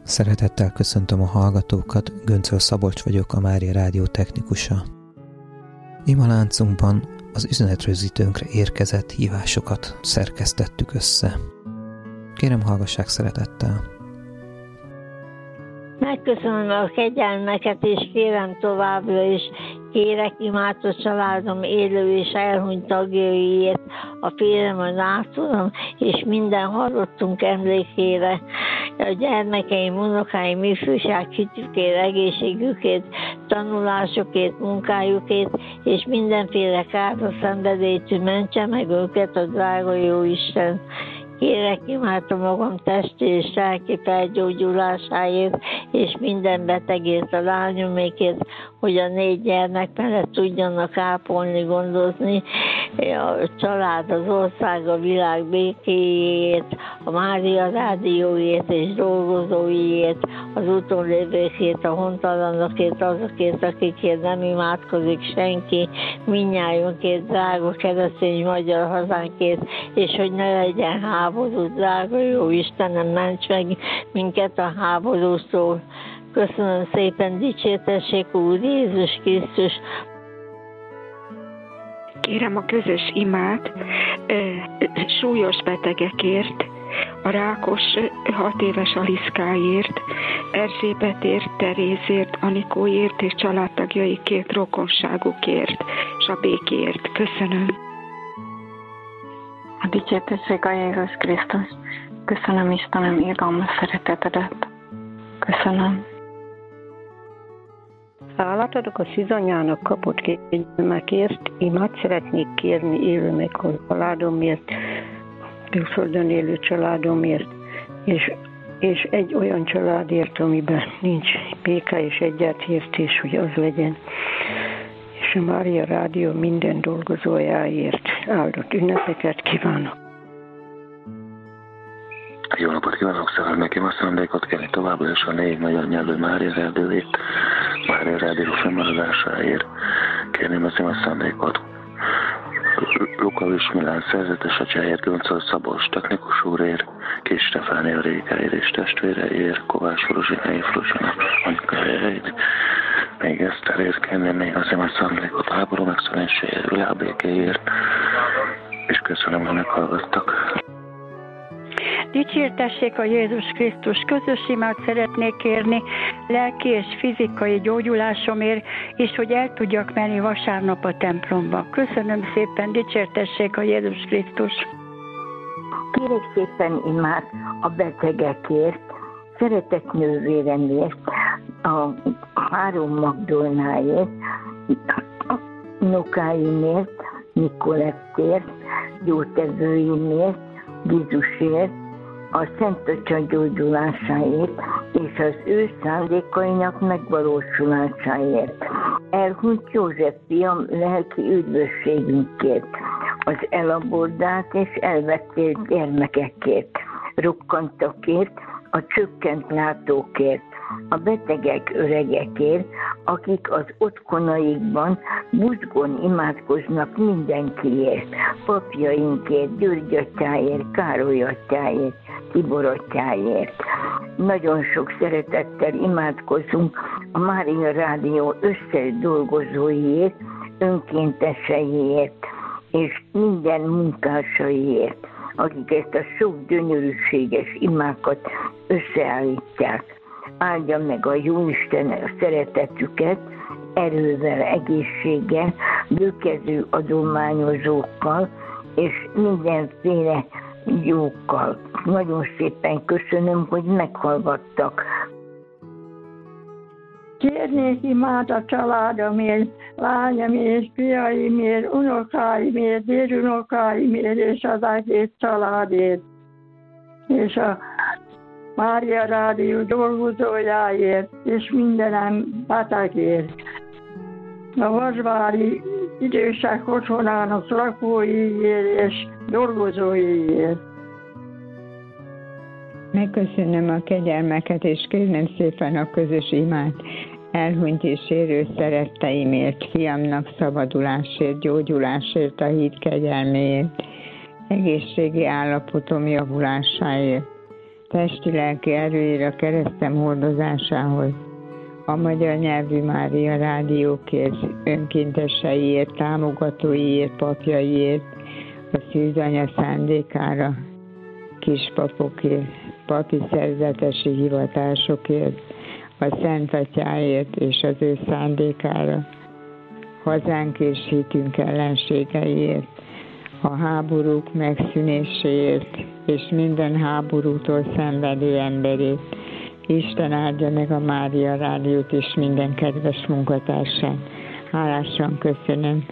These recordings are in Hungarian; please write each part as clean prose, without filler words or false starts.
Szeretettel köszöntöm a hallgatókat, Göncöl Szabolcs vagyok, a Mária Rádió technikusa. Imaláncunkban az üzenetrögzítőnkre érkezett hívásokat szerkesztettük össze. Kérem, hallgassák szeretettel! Megköszönöm a kegyelmeket, és kérem továbbra is, kérek imádott családom élő és elhunyt tagjaiért, a férjem, a nátorom, és minden hallottunk emlékére, a gyermekeim, unokáim, ifjúság hitükért, egészségükért, tanulásokért, munkájukért, és mindenféle káros szenvedélytől mentse meg őket a drága jó Isten. Kérek imádom magam testi és lelki felgyógyulásáért, és minden betegért, a lányomékért, hogy a 4 gyermek mellett tudjanak ápolni, gondozni, a család, az ország, a világ békéjét, a Mária Rádióért és dolgozóiért, az utólévőkért, a hontalanokért, azokért, akikért nem imádkozik senki, mindnyájunkért, drága keresztény magyar hazánkért, és hogy ne legyen háború, drága jó Istenem, ments meg minket a háborútól. Köszönöm szépen, dicsértessék Úr Jézus Krisztus. Kérem a közös imát súlyos betegekért, a rákos 6 éves Aliszkáért, Erzsébetért, Terézért, Anikóért és családtagjaikért, rokonságukért, és a békéért. Köszönöm. A dicsértessék a Jézus Krisztus. Köszönöm Istenem irgalmas szeretetedet. Köszönöm. Hálát adok a szűzanyának kapott kegyelmekért, imát szeretnék kérni élő meghalt családomért, külföldön élő családomért, és egy olyan családért, amiben nincs béke és egyetértés, hogy az legyen. És a Mária Rádió minden dolgozójáért áldott ünnepeket kívánok. Jó napot kívánok, szeretném nekem a szándékot kérni továbbra is a 4 magyar nyelvű Mária Rádióért, Mária Rádió fennmaradásáért. Kérném az a szándékot Lukavics Milán szerzetes atyáért, Göncöl Szabolcs technikus úrért, Kis Stefánia Rékáért és testvéreért, Kovács Fruzsina anyukáért. Még Eszterért kérném még azért a szándékot a háború megszűnéséért, világbékéért, és köszönöm, hogy meghallgattak. Dicsértessék a Jézus Krisztus, közös imát szeretnék kérni lelki és fizikai gyógyulásomért, és hogy el tudjak menni vasárnap a templomba. Köszönöm szépen, dicsértessék a Jézus Krisztus. Kérek szépen imát a betegekért, szeretett nővéremért, a 3 Magdolnáért, unokáimért, Nikolettért, gyógytevőimért, Jézusért, a Szent Atya gyógyulásáért és az ő szándékainak megvalósulásáért. Elhunyt József fiam lelki üdvösségünkért, az elabordált és elvettél gyermekekért, rukkantakért, a csökkent látókért, a betegek, öregekért, akik az otthonaikban buzgón imádkoznak mindenkiért, papjainkért, György atyáért, Károly atyáért, Tibor atyáért. Nagyon sok szeretettel imádkozunk a Mária Rádió összes dolgozóiért, önkénteseiért és minden munkásaiért, akik ezt a sok gyönyörűséges imákat összeállítják. Áldja meg a Jóisten a szeretetüket, erővel, egészséggel, bőkező adományozókkal és mindenféle jókkal. Nagyon szépen köszönöm, hogy meghallgattak. Kérnék imát a családomért, lányomért, fiaimért, unokáimért, dédunokáimért és az egész családért. És a Mária Rádió dolgozójáért és mindenem betegért. A Vasvári idősek otthonának lakóiért és dolgozóiért. Megköszönöm a kegyelmeket, és kérnem szépen a közös imát elhunyt és érő szeretteimért, fiamnak szabadulásért, gyógyulásért, a hit kegyelméért, egészségi állapotom javulásáért, testi-lelki erőért a keresztem hordozásához, a magyar nyelvű Mária rádiókért, önkénteseiért, támogatóiért, papjaiért, a szűzanya szándékára, kispapokért, papi szerzetesi hivatásokért, a Szent Atyáért és az ő szándékára, hazánk és hitünk ellenségeiért, a háborúk megszűnéséért és minden háborútól szenvedő emberét. Isten áldja meg a Mária rádiót és minden kedves munkatársát. Hálásan köszönöm.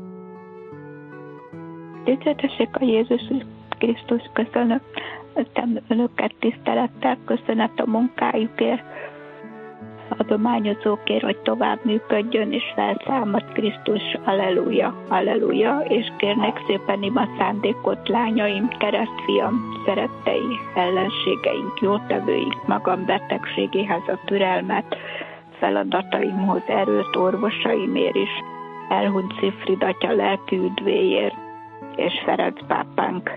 Dicsértessék a Jézus Krisztus, köszönöm önöket tisztelettel, köszönet a munkájukért, adományozókért, hogy tovább működjön, és felszámad Krisztus, alleluja, alleluja, és kérnek szépen ima szándékot lányaim, keresztfiam, szerettei, ellenségeink, jótevőink, magam betegségéhez a türelmet, feladataimhoz erőt, orvosaimért is, elhunyt Szifrid atya lelki üdvéért, és Ferenc pápánk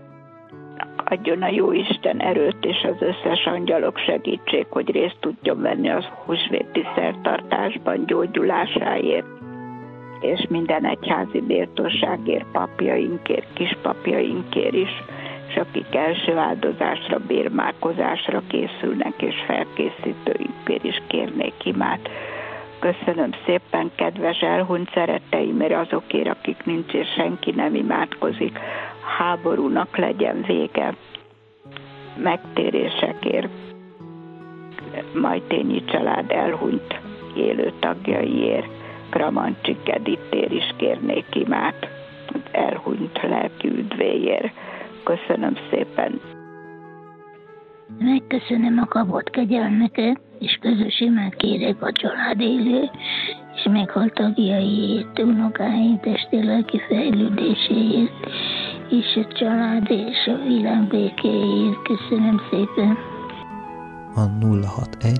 adjon a Jóisten erőt és az összes angyalok segítség, hogy részt tudjon venni az húsvéti szertartásban gyógyulásáért, és minden egyházi méltóságért, papjainkért, kispapjainkért is, és akik első áldozásra, bérmálkozásra készülnek, és felkészítőinkért is kérnék imát. Köszönöm szépen, kedves elhunyt szeretteimért, azokért, akik nincs, és senki nem imádkozik. Háborúnak legyen vége, megtérésekért, Majtényi család elhunyt élő tagjaiért, Kramancsik Edittér is kérnék imát, az elhunyt lelki üdvéért. Köszönöm szépen. Megköszönöm a kapott kegyelmeket, és közös imát kérek a család élő, és meghalt tagjaiért, unokáink testi-lelki fejlődéséért, és a család és a világ békéért. Köszönöm szépen. A 061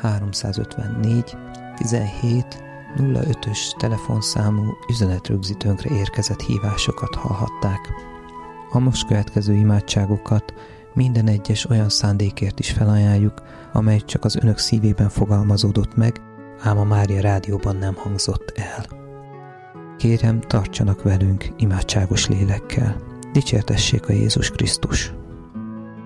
354 17 05-ös telefonszámú üzenetrögzítőnkre érkezett hívásokat hallhatták. A most következő imádságokat minden egyes olyan szándékért is felajánljuk, amely csak az önök szívében fogalmazódott meg, ám a Mária rádióban nem hangzott el. Kérem, tartsanak velünk imádságos lélekkel. Dicsértessék a Jézus Krisztus!